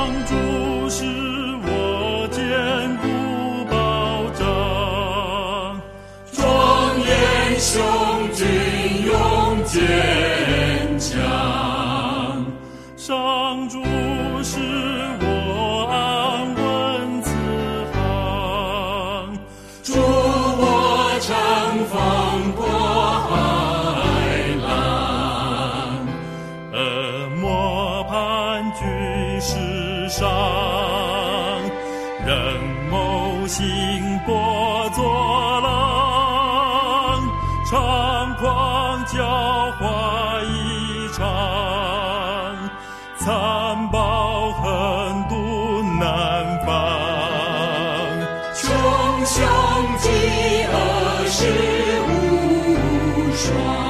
主是我坚固保障，庄严雄军勇坚强，上主是我安稳慈航，助我乘风过海浪，恶魔盘踞世上，人谋心波作浪，猖狂狡猾异常，残暴狠毒难防，穷凶极恶事无双。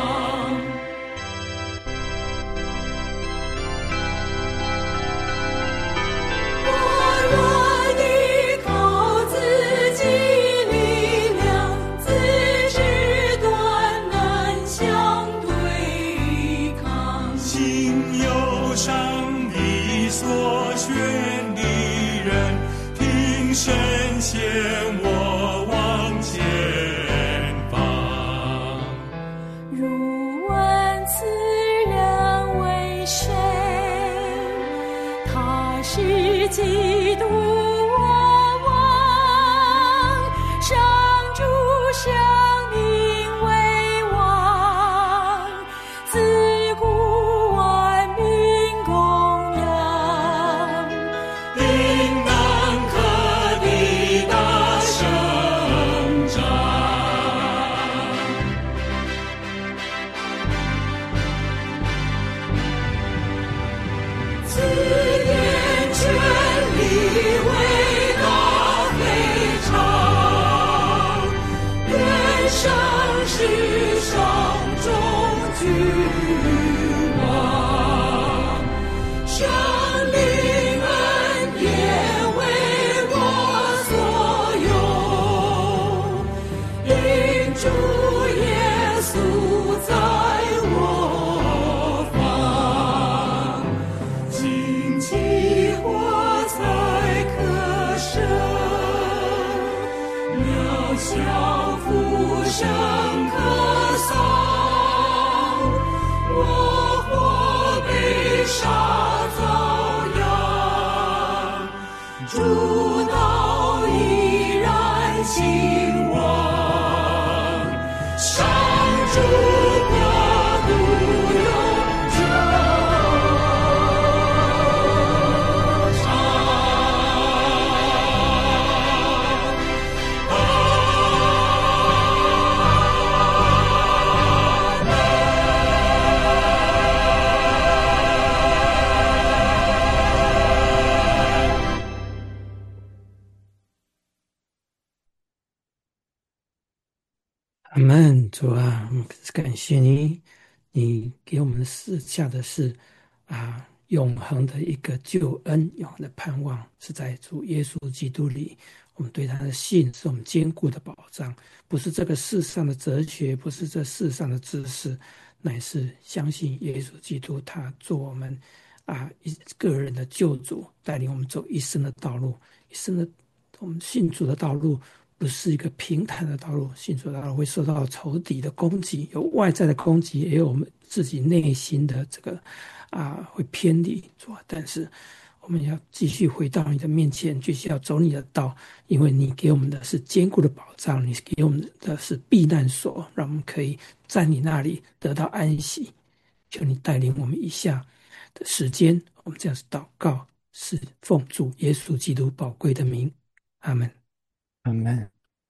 神显我往前方， 如问此人为谁？他是基督我王，上主生命为王，自古万民供养， 应当可抵达胜仗。 此言全力伟大非常，愿上世上中君王，圣灵恩典为我所有，因主耶稣在我方，荆棘火才可生，渺小浮生可丧，我或被杀遭殃，主道依然兴旺，上主国度永久阿们。主啊，我们感谢你，你给我们赐下的是永恒的一个救恩，永恒的盼望，是在主耶稣基督里。我们对他的信是我们坚固的保障，不是这个世上的哲学，不是这世上的知识，乃是相信耶稣基督，他做我们一个人的救主，带领我们走一生的道路。我们信主的道路不是一个平坦的道路，信主的道路会受到仇敌的攻击，有外在的攻击，也有我们自己内心的这个会偏离主，但是我们要继续回到你的面前，继续要走你的道，因为你给我们的是坚固的保障，你给我们的是避难所，让我们可以在你那里得到安息。求你带领我们以下的时间，我们这样子祷告，是奉主耶稣基督宝贵的名，阿们。 阿们。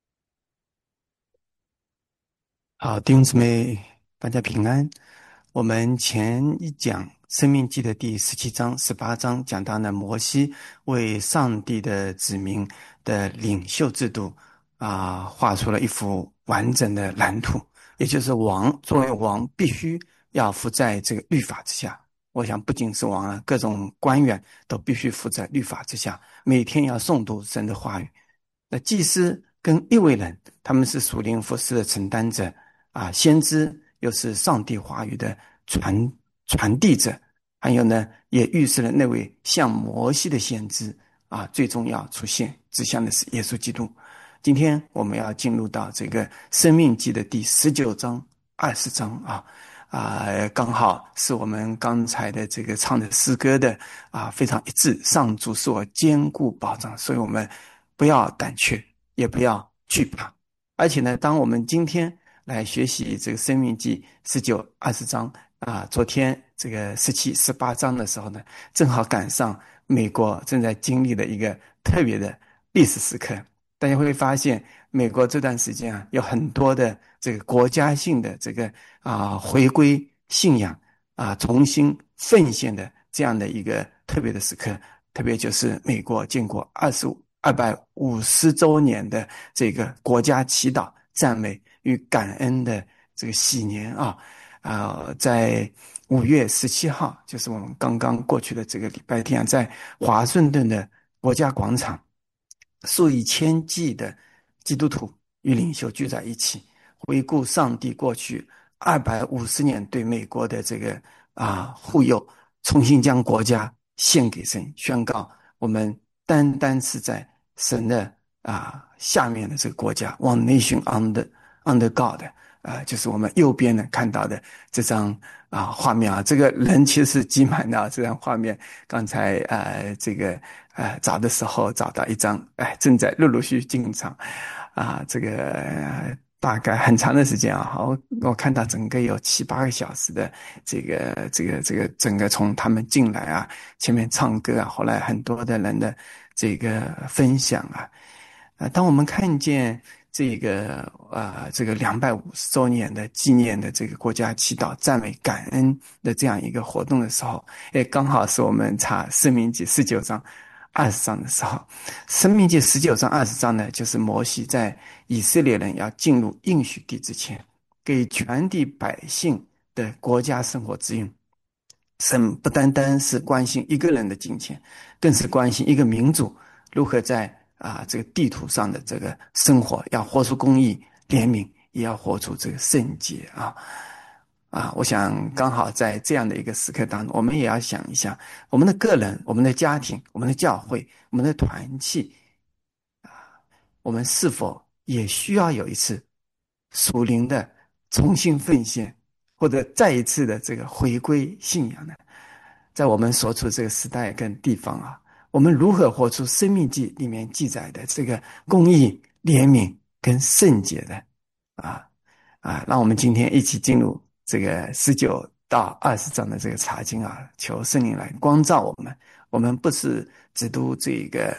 好，弟兄姊妹，大家平安。我们前一讲申命记的第17章、18章讲到呢，摩西为上帝的子民的领袖制度画出了一幅完整的蓝图，也就是王作为王必须要服在这个律法之下。我想不仅是王各种官员都必须服在律法之下，每天要诵读神的话语。那祭司跟利未人，他们是属灵服事的承担者先知又是上帝话语的传递者， 还有呢，也预示了那位像摩西的先知啊，最终要出现，指向的是耶稣基督。今天我们要进入到这个申命记的第19章、20章刚好是我们刚才的这个唱的诗歌的非常一致。上主是我坚固保障，所以我们不要胆怯，也不要惧怕。而且呢，当我们今天来学习这个申命记19、20章昨天这个17、18章的时候呢，正好赶上美国正在经历的一个特别的历史时刻。大家会发现美国这段时间有很多的这个国家性的这个回归信仰重新奉献的这样的一个特别的时刻。特别就是美国建国250周年的这个国家祈祷、赞美与感恩的这个喜年在5月17号，就是我们刚刚过去的这个礼拜天，在华盛顿的国家广场，数以千计的基督徒与领袖聚在一起，回顾上帝过去250年对美国的这个护佑，重新将国家献给神，宣告我们单单是在神的下面的这个国家 ，One Nation under God。就是我们右边呢看到的这张画面这个人其实是挤满了这张画面。刚才找的时候找到一张，正在陆续进场这个大概很长的时间我看到整个有7、8个小时的这个整个从他们进来前面唱歌后来很多的人的这个分享当我们看见这个250周年的纪念的这个国家祈祷、赞美、感恩的这样一个活动的时候，刚好是我们查申命记19章、20章的时候。申命记19章、20章呢，就是摩西在以色列人要进入应许地之前，给全地百姓的国家生活指引。神不单单是关心一个人的金钱，更是关心一个民族如何在这个地图上的这个生活，要活出公义、怜悯，也要活出这个圣洁我想刚好在这样的一个时刻当中，我们也要想一下，我们的个人、我们的家庭、我们的教会、我们的团契我们是否也需要有一次属灵的重新奉献，或者再一次的这个回归信仰呢？在我们所处这个时代跟地方我们如何活出申命记里面记载的这个公义、怜悯跟圣洁的让我们今天一起进入这个19到20章的这个查经求圣灵来光照我们。我们不是只读这个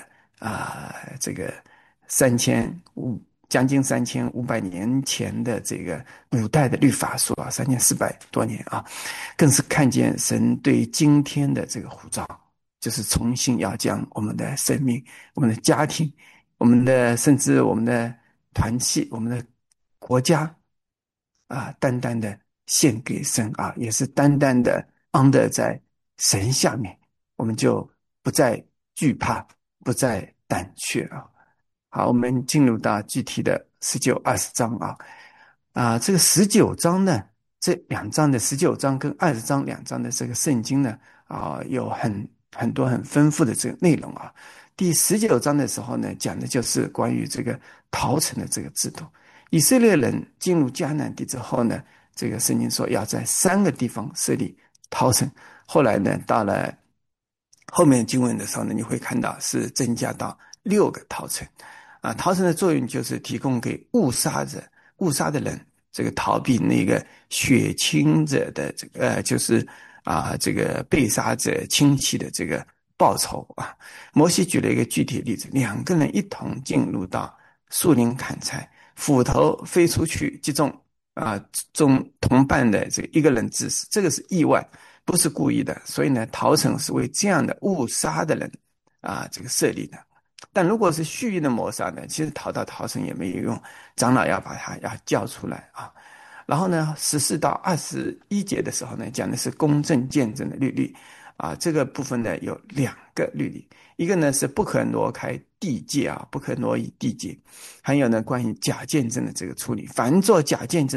将近3500年前的这个古代的律法书3400多年更是看见神对今天的这个呼召，就是重新要将我们的生命、我们的家庭、我们的甚至我们的团契、我们的国家单单的献给神也是单单的 under 在神下面，我们就不再惧怕，不再胆怯好，我们进入到具体的19、20章这个19章呢，这2章的19章跟20章2章的这个圣经呢有很多很丰富的这个内容第19章的时候呢，讲的就是关于这个逃城的这个制度。以色列人进入迦南地之后呢，这个圣经说要在3个地方设立逃城。后来呢，到了后面经文的时候呢，你会看到是增加到6个逃城逃城的作用就是提供给误杀的人这个逃避那个血亲者的这个就是这个被杀者亲戚的这个报仇摩西举了一个具体的例子，2个人一同进入到树林砍柴，斧头飞出去击中同伴的这个一个人致死，这个是意外，不是故意的。所以呢，逃城是为这样的误杀的人这个设立的。但如果是蓄意的谋杀呢，其实逃城也没有用，长老要把他要叫出来然后呢，14到21节的时候呢，讲的是公正见证的律例这个部分呢有2个律例，一个呢是不可挪开地界不可挪移地界，还有呢关于假见证的这个处理，凡做假见证的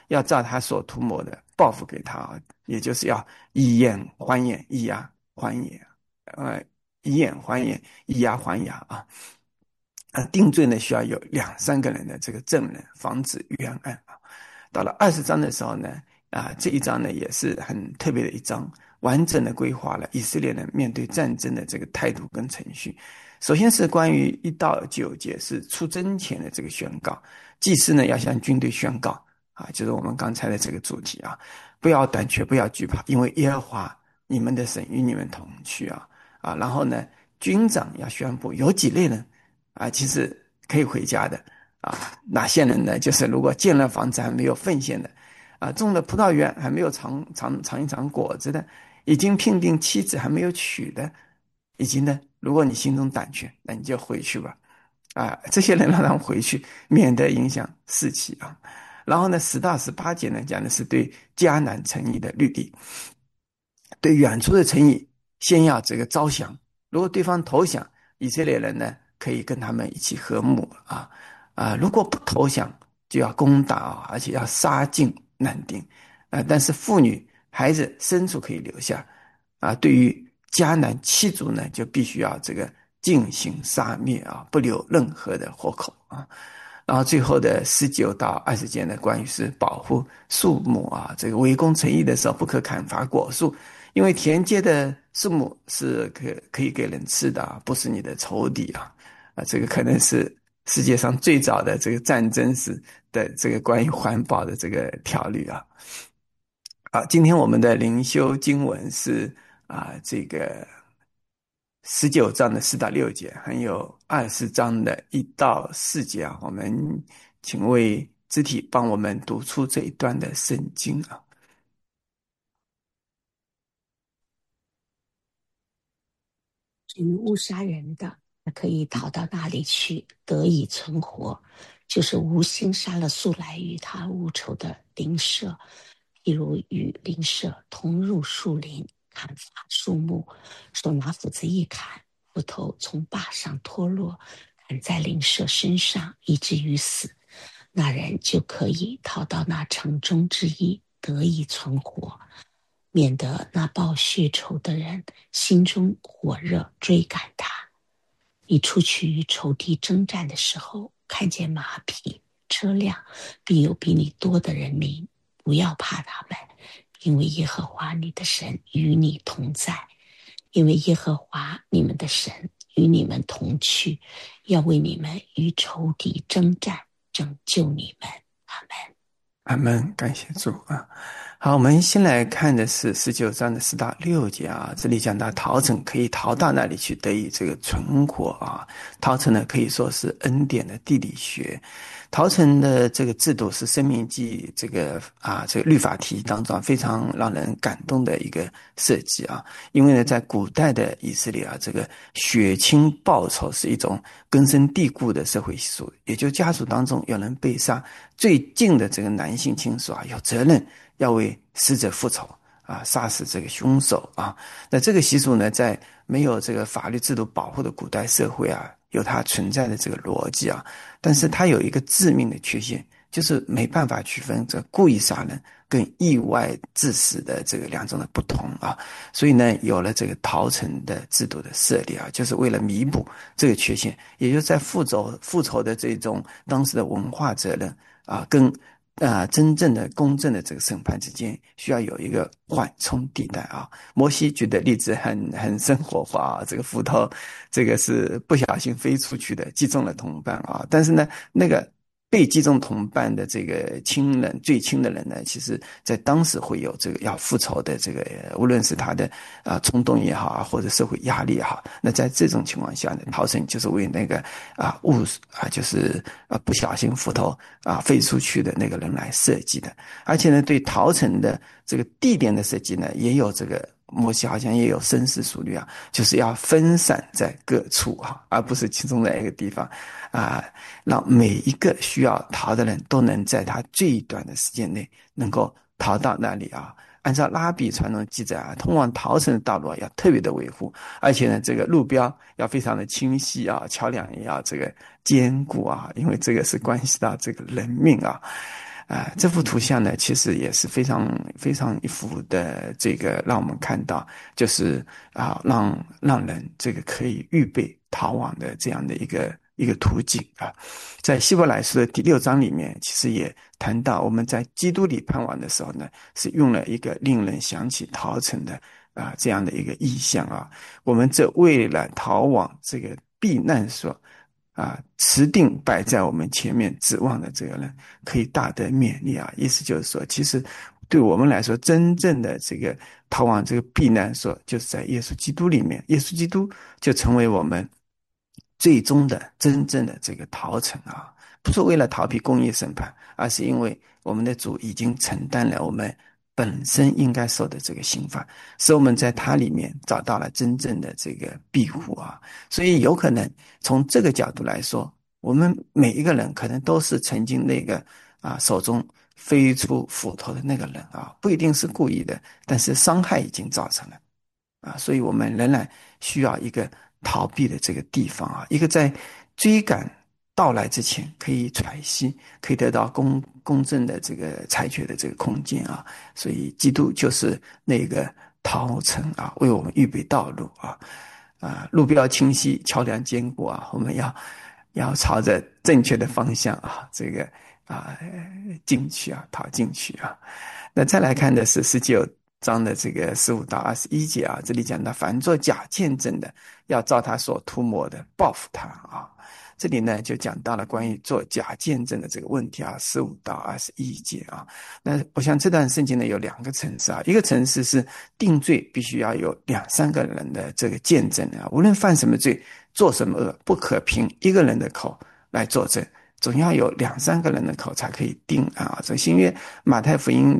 要照他所涂抹的报复给他，也就是要以眼还眼，以牙还眼，以眼还眼，以牙还牙啊。定罪呢需要有2-3个人的这个证人，防止冤案啊。到了20章的时候呢，这一章呢也是很特别的一章，完整的规划了以色列人面对战争的这个态度跟程序。首先是关于1到9节是出征前的这个宣告，祭司呢要向军队宣告啊，就是我们刚才的这个主题啊，不要胆怯，不要惧怕，因为耶和华你们的神与你们同去啊。然后呢，军长要宣布有几类人其实可以回家的哪些人呢？就是如果建了房子还没有奉献的种了葡萄园还没有尝一尝果子的，已经聘定妻子还没有娶的，以及呢，如果你心中胆怯，那你就回去吧这些人让他们回去，免得影响士气啊。然后呢，10到18节呢讲的是对迦南城邑的律例，对远处的城邑先要这个招降，如果对方投降，以色列人呢可以跟他们一起和睦如果不投降，就要攻打而且要杀尽难定但是妇女、孩子、牲畜可以留下对于迦南七族呢，就必须要这个进行杀灭不留任何的活口然后最后的19到20节呢，关于是保护树木这个围攻城邑的时候不可砍伐果树，因为田间的树木是可以给人吃的不是你的仇敌这个可能是世界上最早的这个战争时的这个关于环保的这个条例今天我们的灵修经文是这个19章的4到6节，还有20章的1到4节我们请为肢体帮我们读出这一段的圣经至于误杀人的，可以逃到那里去，得以存活，就是无心杀了素来与他无仇的邻舍，譬如与邻舍同入树林，砍伐树木，手拿斧子一砍，斧头从把上脱落，砍在邻舍身上，以至于死，那人就可以逃到那城中之一，得以存活，免得那报血仇的人心中火热追赶他。你出去与仇敌征战的时候，看见马匹、车辆，并有比你多的人民，不要怕他们，因为耶和华你的神与你同在。因为耶和华你们的神与你们同去，要为你们与仇敌征战，拯救你们。阿们。 阿们，感谢主好，我们先来看的是19章的4到6节这里讲到逃城可以逃到那里去得以这个存活逃城呢可以说是恩典的地理学。逃城的这个制度是申命记这个律法题当中非常让人感动的一个设计因为呢在古代的以色列这个血亲报仇是一种根深蒂固的社会习俗，也就家族当中有人被杀，最近的这个男性亲属有责任要为死者复仇杀死这个凶手那这个习俗呢，在没有这个法律制度保护的古代社会有它存在的这个逻辑但是它有一个致命的缺陷，就是没办法区分这故意杀人跟意外致死的这个2种的不同所以呢，有了这个逃城的制度的设立就是为了弥补这个缺陷，也就是在复仇的这种当时的文化责任跟真正的公正的这个审判之间需要有一个缓冲地带摩西举的例子很生活化这个斧头这个是不小心飞出去的，击中了同伴但是呢那个被击中同伴的这个亲人，最亲的人呢，其实在当时会有这个要复仇的这个无论是他的冲动也好或者社会压力也好，那在这种情况下呢，逃城就是为那个就是不小心斧头飞出去的那个人来设计的。而且呢，对逃城的这个地点的设计呢，也有这个摩西好像也有深思熟虑就是要分散在各处而不是其中的一个地方让每一个需要逃的人都能在他最短的时间内能够逃到那里按照拉比传统记载通往逃城的道路要特别的维护，而且呢，这个路标要非常的清晰桥梁也要这个坚固因为这个是关系到这个人命这幅图像呢，其实也是非常非常一幅的这个让我们看到，就是让人这个可以预备逃亡的这样的一个途径啊。在希伯来书的第6章里面，其实也谈到我们在基督里盼望的时候呢，是用了一个令人想起逃城的这样的一个意象啊。我们这为了逃往这个避难所持定摆在我们前面指望的这个人，可以大得勉励啊。意思就是说，其实对我们来说，真正的这个逃往这个避难所，就是在耶稣基督里面。耶稣基督就成为我们最终的真正的这个逃城啊，不是为了逃避公义审判，而是因为我们的主已经承担了我们本身应该受的这个刑罚，使我们在他里面找到了真正的这个庇护啊。所以有可能从这个角度来说，我们每一个人可能都是曾经那个手中飞出斧头的那个人啊，不一定是故意的，但是伤害已经造成了所以我们仍然需要一个逃避的这个地方啊，一个在追赶到来之前可以喘息，可以得到公正的这个裁决的这个空间啊。所以基督就是那个逃城啊，为我们预备道路路标清晰，桥梁坚固啊，我们要朝着正确的方向这个进去逃进去那再来看的是19章的这个15到21节这里讲到，凡作假见证的，要照他所涂抹的报复他这里呢就讲到了关于做假见证的这个问题15到21节那我想这段圣经呢有2个层次一个层次是定罪必须要有2-3个人的这个见证无论犯什么罪做什么恶，不可凭一个人的口来作证，总要有2-3个人的口才可以定这个新约马太福音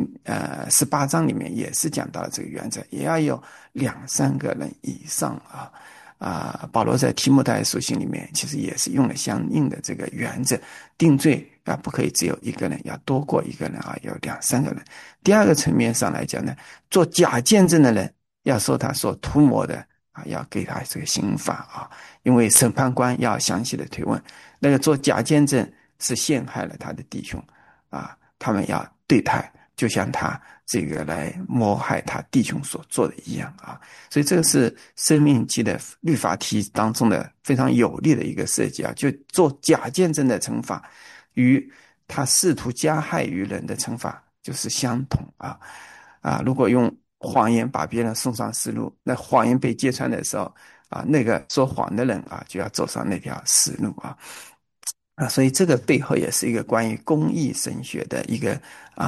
18章里面也是讲到了这个原则，也要有2-3个人以上保罗在提摩太书信里面其实也是用了相应的这个原则，定罪不可以只有1个人，要多过1个人有2-3个人。第二个层面上来讲呢，做假见证的人要受他所涂抹的要给他这个刑罚因为审判官要详细的推问，那个做假见证是陷害了他的弟兄他们要对待就像他这个来谋害他弟兄所做的一样所以这个是申命记的律法题当中的非常有力的一个设计就做假见证的惩罚与他试图加害于人的惩罚就是相同如果用谎言把别人送上死路，那谎言被揭穿的时候那个说谎的人就要走上那条死路所以这个背后也是一个关于公义神学的一个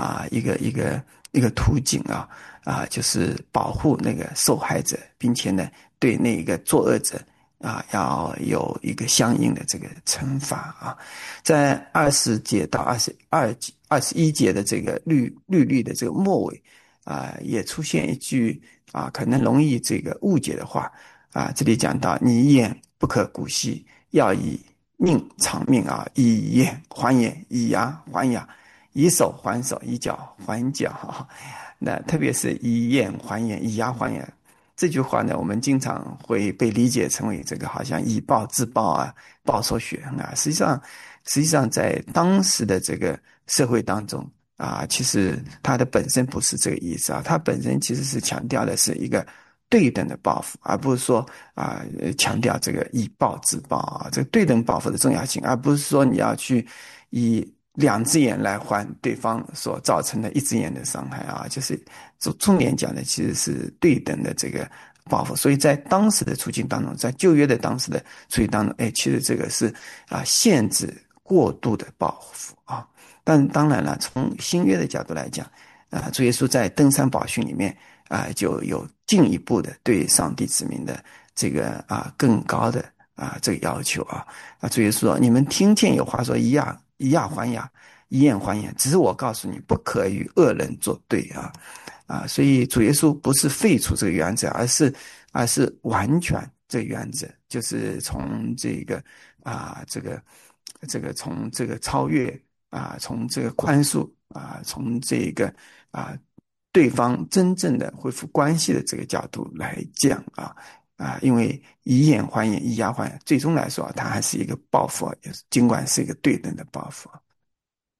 途径就是保护那个受害者，并且呢对那个作恶者要有一个相应的这个惩罚在20节到21节的这个律的这个末尾也出现一句可能容易这个误解的话这里讲到，你一言不可姑息，要以命偿命以眼还眼，以牙还牙，以手还手，以脚还脚那特别是以眼还眼，以牙还牙这句话呢，我们经常会被理解成为这个好像以暴制暴报仇雪恨实际上在当时的这个社会当中其实它的本身不是这个意思它本身其实是强调的是一个对等的报复，而不是说强调这个以暴制暴这个对等报复的重要性，而不是说你要去以2只眼来还对方所造成的1只眼的伤害就是重点讲的其实是对等的这个报复。所以在当时的处境当中，在旧约的当时的处境当中其实这个是限制过度的报复但当然了，从新约的角度来讲主耶稣在登山宝训里面就有进一步的对上帝子民的这个更高的这个要求主耶稣说，你们听见有话说以牙还牙，以眼还眼，只是我告诉你，不可与恶人作对所以主耶稣不是废除这个原则，而是完全这个原则，就是从这个从这个超越从这个宽恕从这个对方真正的恢复关系的这个角度来讲因为以眼还眼，以牙还牙，最终来说它还是一个报复尽管是一个对等的报复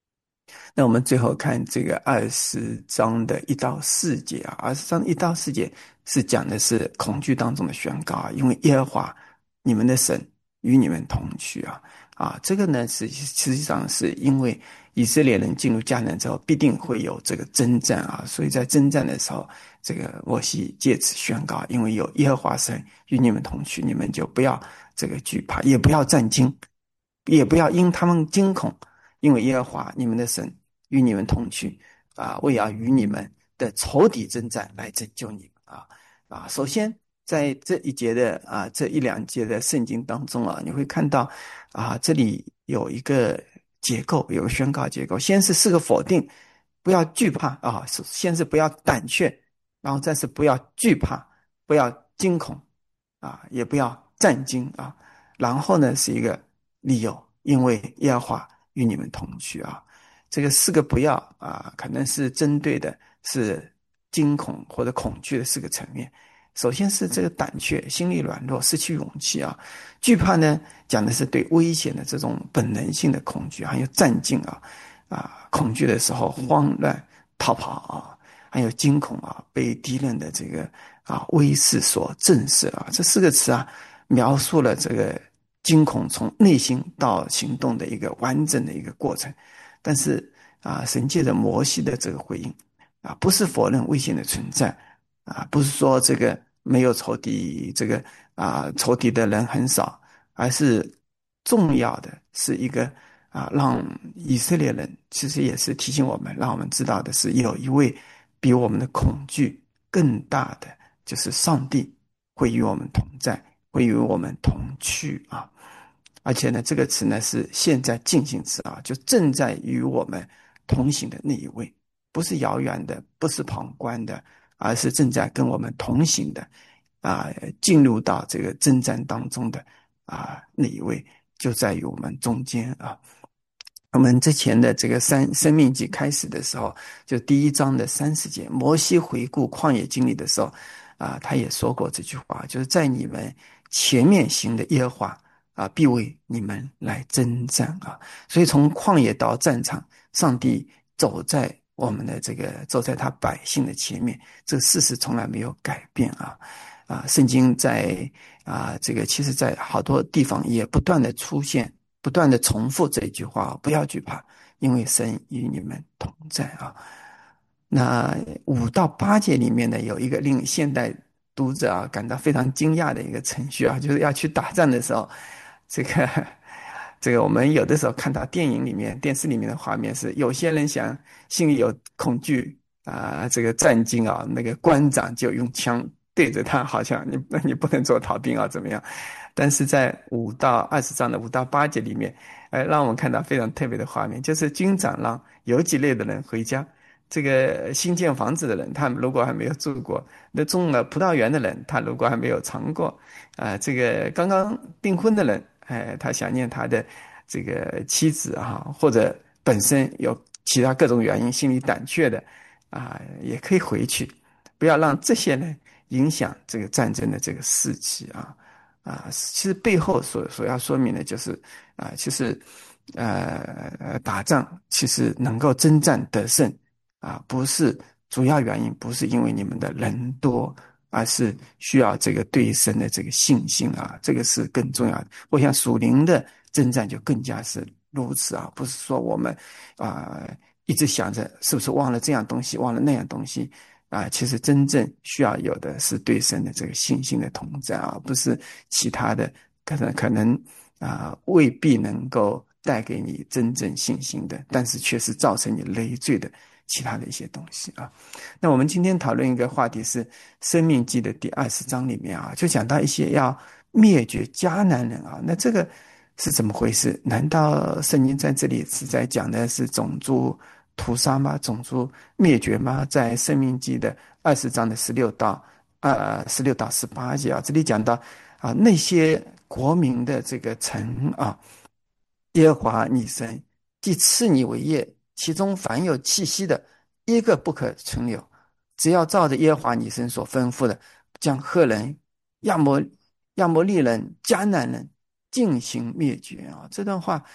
那我们最后看这个20章的1到4节啊，20章1到4节是讲的是恐惧当中的宣告啊，因为耶和华你们的神与你们同去这个呢实际上是因为以色列人进入迦南之后必定会有这个征战所以在征战的时候，这个摩西借此宣告，因为有耶和华神与你们同去，你们就不要这个惧怕，也不要战惊，也不要因他们惊恐，因为耶和华你们的神与你们同去为要与你们的仇敌征战，来拯救你们首先在这一节的这一两节的圣经当中你会看到这里有一个结构，有个宣告结构，先是4个否定，不要惧怕先是不要胆怯，然后再是不要惧怕，不要惊恐也不要战惊然后呢是一个理由，因为耶和华与你们同去这个4个不要可能是针对的是惊恐或者恐惧的4个层面。首先是这个胆怯，心里软弱，失去勇气惧怕呢讲的是对危险的这种本能性的恐惧，还有战惊恐惧的时候慌乱逃跑还有惊恐被敌人的这个威势所震慑这4个词描述了这个惊恐从内心到行动的一个完整的一个过程。但是神借着摩西的这个回应不是否认危险的存在不是说这个没有仇敌，这个仇敌的人很少，而是重要的是一个让以色列人其实也是提醒我们，让我们知道的是有一位比我们的恐惧更大的，就是上帝会与我们同在，会与我们同去而且呢这个词呢是现在进行词就正在与我们同行的那一位，不是遥远的，不是旁观的，而是正在跟我们同行的进入到这个征战当中的那一位就在于我们中间我们之前的这个生命记开始的时候，就第1章的30节，摩西回顾旷野经历的时候他也说过这句话，就是在你们前面行的耶和华必为你们来征战所以从旷野到战场，上帝走在我们的走在他百姓的前面，这个事实从来没有改变圣经在这个其实在好多地方也不断的出现，不断的重复这一句话不要惧怕，因为神与你们同在那5到8节里面呢，有一个令现代读者感到非常惊讶的一个程序就是要去打仗的时候，这个我们有的时候看到电影里面电视里面的画面是有些人想心里有恐惧这个战惊那个官长就用枪对着他，好像你不能做逃兵怎么样。但是在5到20章的5到8节里面让我们看到非常特别的画面，就是军长让游击类的人回家，这个新建房子的人他如果还没有住过，那种了葡萄园的人他如果还没有尝过这个刚刚订婚的人他想念他的这个妻子或者本身有其他各种原因心里胆怯的也可以回去，不要让这些人影响这个战争的这个士气其实背后所要说明的就是其实打仗其实能够征战得胜不是主要原因，不是因为你们的人多，而是需要这个对神的这个信心这个是更重要的。我想属灵的征战就更加是如此不是说我们一直想着是不是忘了这样东西，忘了那样东西其实真正需要有的是对神的这个信心的同在不是其他的可能未必能够带给你真正信心的，但是却是造成你累赘的其他的一些东西那我们今天讨论一个话题是生命记的第20章里面就讲到一些要灭绝迦南人那这个是怎么回事？难道圣经在这里是在讲的是种族屠杀吗？种族灭绝吗？在生命记的20章的16到18节这里讲到那些国民的这个城耶和华你神既赐你为业，其中凡有气息的一个不可存留，只要照着耶和华你神所吩咐的，将赫人、亚摩利人、迦南人进行灭绝这段话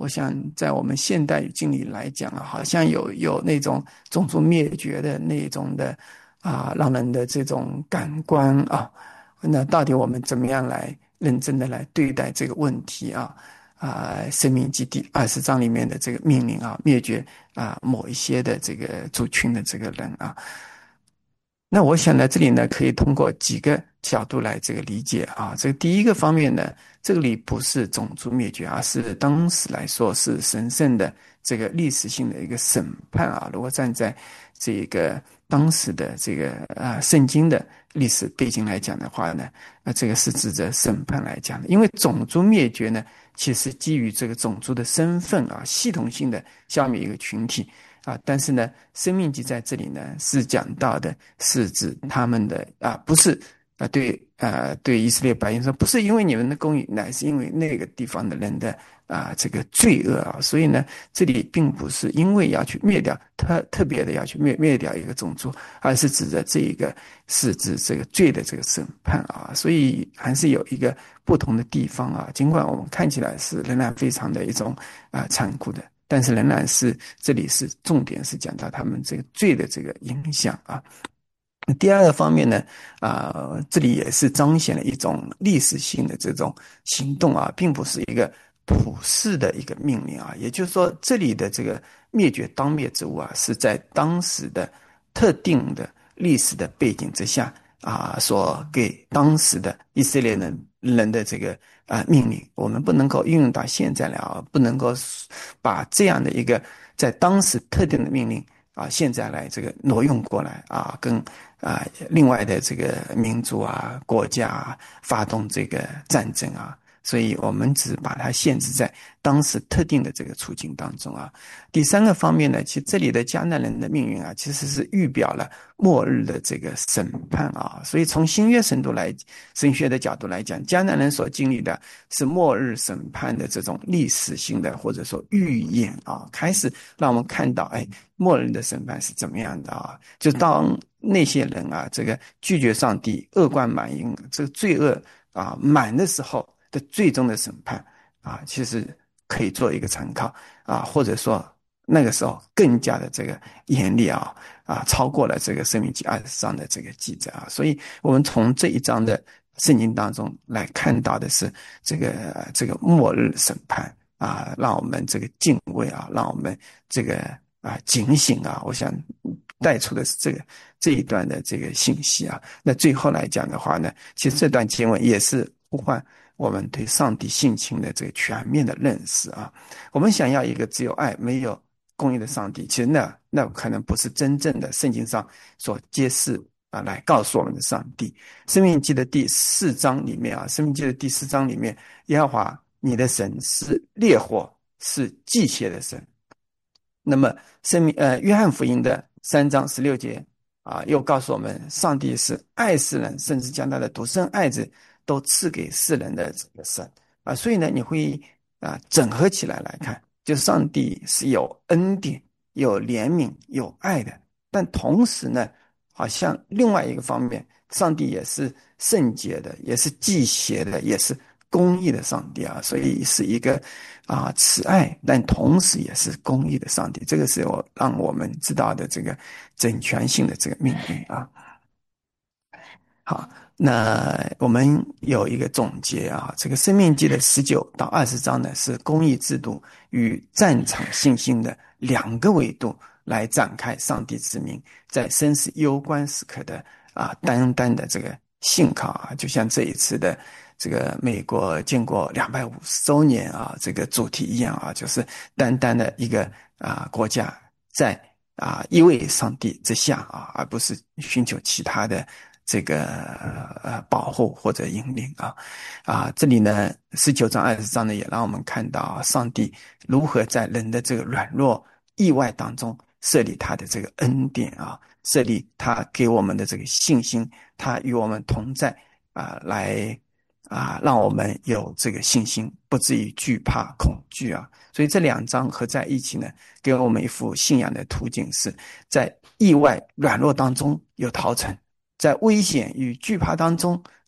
我想在我们现代语境里来讲啊，好像有那种种族灭绝的那种的让人的这种感官啊。那到底我们怎么样来认真的来对待这个问题啊？申命记第20章里面的这个命令啊，灭绝某一些的这个族群的这个人啊。那我想呢，这里呢可以通过几个角度来这个理解啊。这个第一个方面呢，这里不是种族灭绝，而是当时来说是神圣的这个历史性的一个审判啊。如果站在这个当时的这个圣经的历史背景来讲的话呢，这个是指着审判来讲的。因为种族灭绝呢，其实基于这个种族的身份啊，系统性的消灭一个群体。但是呢，生命记在这里呢是讲到的是指他们的不是对以色列百姓说，不是因为你们的公义，乃是因为那个地方的人的这个罪恶啊。所以呢，这里并不是因为要去灭掉特别的要去灭掉一个种族，而是指着这一个是指这个罪的这个审判啊。所以还是有一个不同的地方啊。尽管我们看起来是仍然非常的一种残酷的。但是仍然是这里是重点是讲到他们这个罪的这个影响啊。第二个方面呢，这里也是彰显了一种历史性的这种行动啊，并不是一个普世的一个命令啊。也就是说，这里的这个灭绝当灭之物是在当时的特定的历史的背景之下所给当时的以色列人的这个命令。我们不能够运用到现在来不能够把这样的一个在当时特定的命令现在来这个挪用过来跟另外的这个民族国家发动这个战争所以我们只把它限制在当时特定的这个处境当中第三个方面呢，其实这里的迦南人的命运其实是预表了末日的这个审判所以从新约神学的角度来讲，迦南人所经历的是末日审判的这种历史性的或者说预演开始让我们看到末日的审判是怎么样的就当那些人这个拒绝上帝，恶贯满盈，这个罪恶满的时候的最终的审判其实可以做一个参考或者说那个时候更加的这个严厉超过了这个申命记20章的这个记载所以我们从这一章的圣经当中来看到的是这个末日审判让我们这个敬畏让我们这个警醒我想带出的是这一段的这个信息那最后来讲的话呢，其实这段经文也是呼唤我们对上帝性情的这个全面的认识我们想要一个只有爱没有公义的上帝，其实那可能不是真正的圣经上所揭示来告诉我们的上帝。申命记的第4章里面申命记的第4章里面，耶和华你的神是烈火，是忌邪的神。那么约翰福音的3章16节又告诉我们，上帝是爱世人，甚至将他的独生爱子都赐给世人的这个神所以呢，你会整合起来看，就是上帝是有恩典、有怜悯、有爱的，但同时呢，好像另外一个方面，上帝也是圣洁的，也是忌邪的，也是公义的上帝所以是一个慈爱，但同时也是公义的上帝。这个是让我们知道的这个整全性的这个命令好，那我们有一个总结这个申命记的19到20章呢，是公义制度与战场信心的2个维度来展开上帝之名在生死攸关时刻的单单的这个信靠就像这一次的这个美国建国250周年这个主题一样就是单单的一个国家在一位上帝之下而不是寻求其他的这个保护或者引领这里呢19章20章呢也让我们看到上帝如何在人的这个软弱意外当中设立他的这个恩典设立他给我们的这个信心，他与我们同在来让我们有这个信心，不至于惧怕恐惧所以这2章合在一起呢，给我们一幅信仰的图景，是在意外软弱当中有逃城，在危险与惧怕当中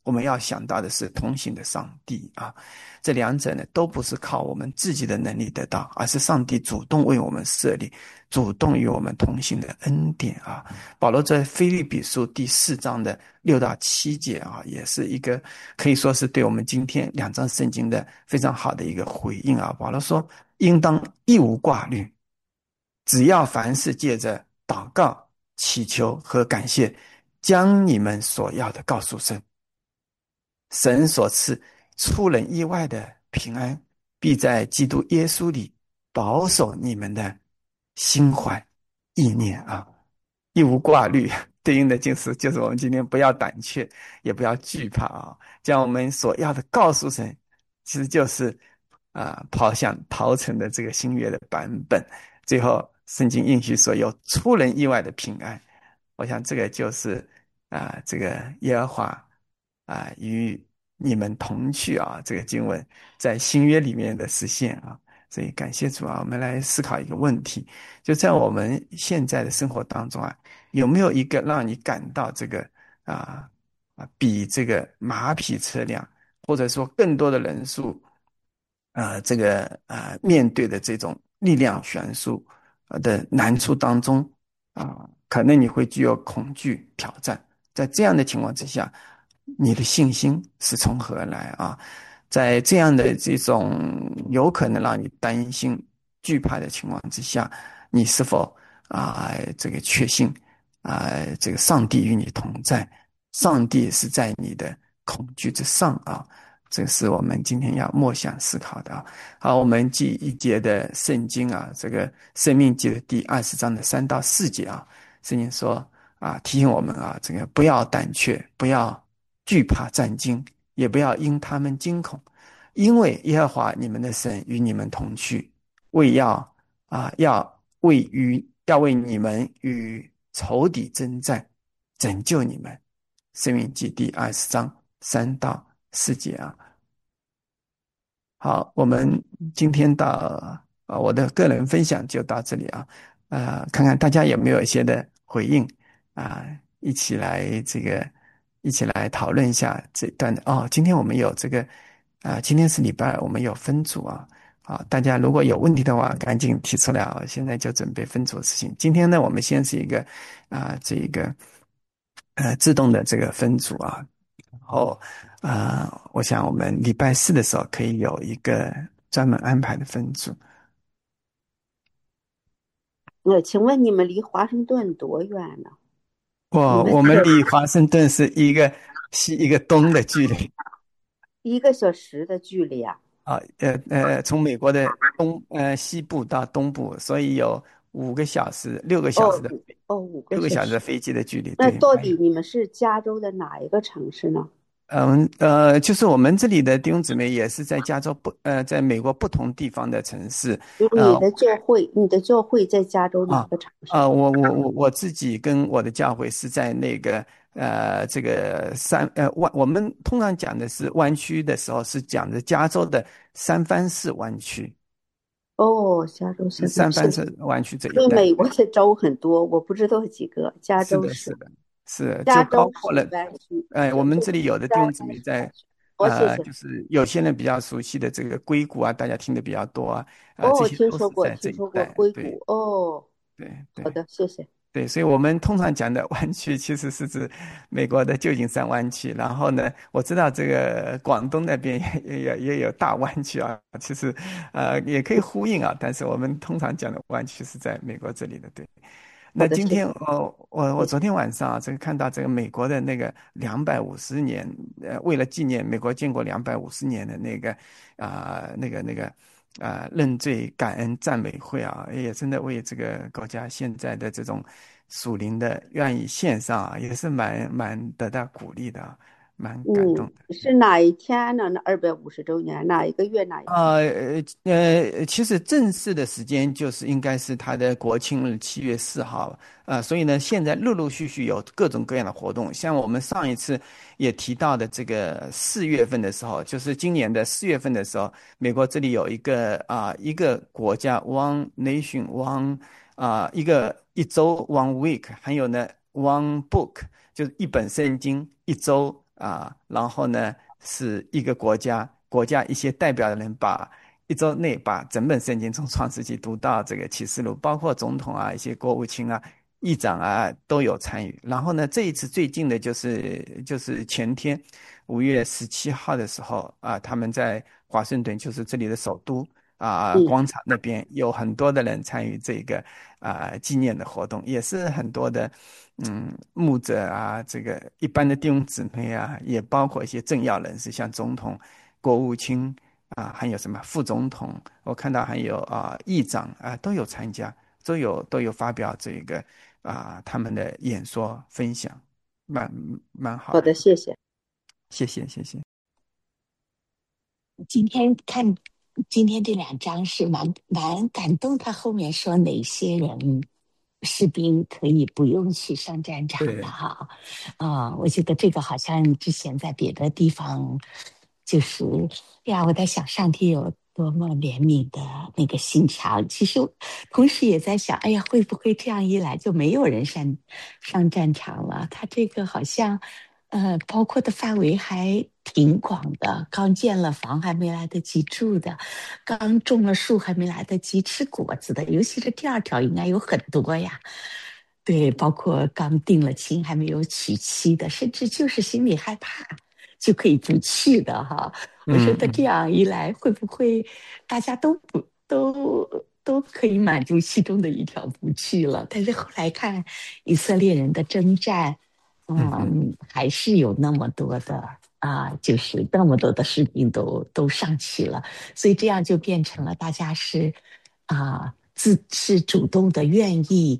我们要想到的是同行的上帝啊。这两者呢，都不是靠我们自己的能力得到，而是上帝主动为我们设立，主动与我们同行的恩典啊。保罗在腓立比书第4章的6到7节啊，也是一个可以说是对我们今天2章圣经的非常好的一个回应啊。保罗说，应当一无挂虑，只要凡事借着祷告、祈求和感谢，将你们所要的告诉神。神所赐出人意外的平安，必在基督耶稣里保守你们的心怀意念啊！一无挂虑，对应的就是我们今天不要胆怯，也不要惧怕啊！将我们所要的告诉神，其实就是刨成的这个新约的版本。最后，圣经应许说有出人意外的平安。我想这个就是这个耶和华与你们同去啊，这个经文在新约里面的实现啊。所以感谢主啊，我们来思考一个问题，就在我们现在的生活当中啊，有没有一个让你感到这个比这个马匹车辆或者说更多的人数面对的这种力量悬殊的难处当中可能你会具有恐惧挑战。在这样的情况之下，你的信心是从何而来啊？在这样的这种有可能让你担心、惧怕的情况之下，你是否这个确信这个上帝与你同在，上帝是在你的恐惧之上啊？这是我们今天要默想思考的啊。好，我们记一节的圣经啊，这个申命记的第20章的3到4节啊，圣经说提醒我们这个不要胆怯，不要惧怕战惊，也不要因他们惊恐，因为耶和华你们的神与你们同去，要为你们与仇敌征战，拯救你们。申命记第20章3到4节啊。好，我们今天到我的个人分享就到这里啊。看看大家有没有一些的回应一起来讨论一下这段的今天我们有这个今天是礼拜二，我们有分组啊。好，大家如果有问题的话，赶紧提出来啊！现在就准备分组的事情。今天呢，我们先是一个这个自动的这个分组啊。然后我想我们礼拜4的时候可以有一个专门安排的分组。 请问你们离华盛顿多远呢？ 我们离华盛顿是一个西一个东的距离 ，1个小时的距离啊。 从美国的西部到东部，所以有5个小时、6个小时的 5 个小时的飞机的距离。 那到底你们是加州的哪一个城市呢？ 就是我们这里的弟兄姊妹也是在加州在美国不同地方的城市。 你的教会在加州哪个城市？ 我自己跟我的教会是在那个这个我们通常讲的是湾区的时候是讲的加州的三藩市湾区。 加州三藩市湾区这一带。 因为美国的州很多，我不知道几个。加州是加就包括了湾区。 我们这里有的弟兄姊妹在就是有些人比较熟悉的这个硅谷大家听的比较多这些都是在这一带。 硅谷。 对， 好的，谢谢。 对，所以我们通常讲的湾区其实是指美国的旧金山湾区。然后呢，我知道这个广东那边也有大湾区其实也可以呼应但是我们通常讲的湾区是在美国这里的。对，那今天我昨天晚上这个看到这个美国的那个250年为了纪念美国建国250年的那个认罪感恩赞美会也真的为这个国家现在的这种属灵的愿意献上也是蛮得到鼓励的，蛮感动的。 是哪一天呢？那250周年哪一个月哪一天？ 其实正式的时间就是应该是他的国庆日7月4号所以呢，现在陆陆续续有各种各样的活动，像我们上一次也提到的这个4月份的时候，就是今年的4月份的时候，美国这里有一个一个国家 One Nation One 一周 One Week， 还有呢 One Book， 就是一本圣经一周然后呢是一个国家一些代表的人把一周内把整本圣经从创世纪读到这个启示录，包括总统啊、一些国务卿啊、议长啊都有参与。然后呢，这一次最近的就是前天5月17号的时候他们在华盛顿，就是这里的首都广场那边有很多的人参与这个纪念的活动，也是很多的牧者这个一般的弟兄姊妹也包括一些政要人士，像总统、国务卿还有什么副总统，我看到还有议长都有参加，都有发表这个他们的演说分享，蛮好的。 好的，谢谢。 谢谢。 今天看今天这2章是蛮感动，他后面说哪些人士兵可以不用去上战场的哈我觉得这个好像之前在别的地方就是我在想上帝有多么怜悯的那个心肠，其实同时也在想，哎呀，会不会这样一来就没有人上战场了？他这个好像包括的范围还挺广的，刚建了房还没来得及住的，刚种了树还没来得及吃果子的，尤其是第2条应该有很多呀。对，包括刚定了亲还没有娶妻的，甚至就是心里害怕就可以不去的哈。我说的这样一来，会不会大家都可以满足其中的一条不去了？但是后来看以色列人的征战，还是有那么多的就是那么多的士兵都上去了，所以这样就变成了大家是主动的愿意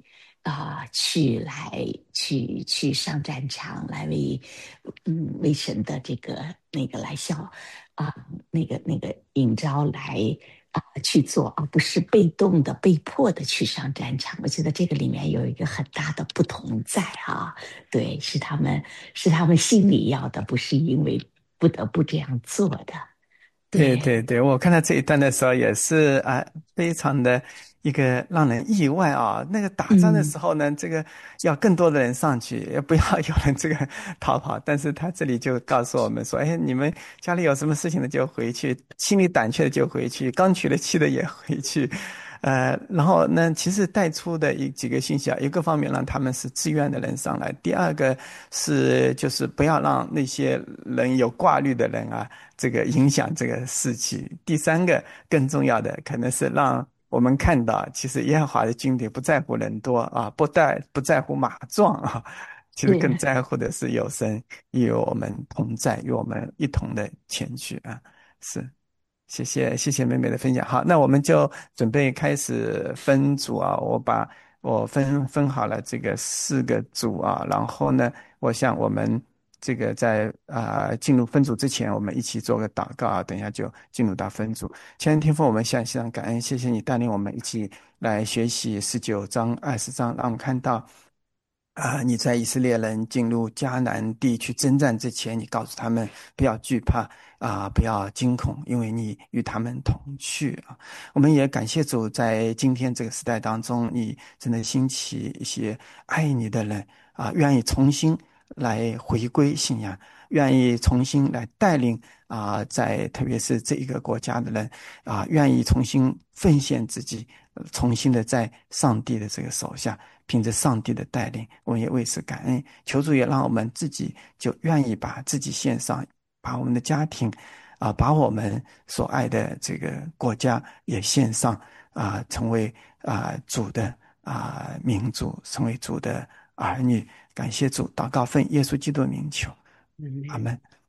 去上战场来为神的这个那个来那个引召来去做，而不是被动的被迫的去上战场。我觉得这个里面有一个很大的不同在对，是他们心里要的，不是因为不得不这样做的。 对，我看到这一段的时候也是非常的一个让人意外那个打仗的时候呢，这个要更多的人上去，也不要有人这个逃跑。但是他这里就告诉我们说，你们家里有什么事情的就回去，心里胆怯的就回去，刚娶了妻的也回去。然后呢，其实带出的几个信息一个方面让他们是自愿的人上来，第二个是就是不要让那些人有挂虑的人这个影响这个士气。第三个更重要的可能是让我们看到，其实耶和华的军队不在乎人多不在乎马壮其实更在乎的是有神与我们同在，与我们一同的前去是。谢谢妹妹的分享。好，那我们就准备开始分组我分好了这个4个组然后呢，我想我们这个在进入分组之前，我们一起做个祷告等一下就进入到分组。亲爱的天父，我们向你献上感恩，谢谢你带领我们一起来学习19章、20章，让我们看到你在以色列人进入迦南地去征战之前，你告诉他们不要惧怕不要惊恐，因为你与他们同去我们也感谢主，在今天这个时代当中，你真的兴起一些爱你的人愿意重新来回归信仰，愿意重新来带领在特别是这一个国家的人愿意重新奉献自己，重新的在上帝的这个手下，凭着上帝的带领，我们也为此感恩。求主也让我们自己就愿意把自己献上，把我们的家庭把我们所爱的这个国家也献上成为主的民族，成为主的儿女。感谢主，祷告奉耶稣基督的名求，阿们。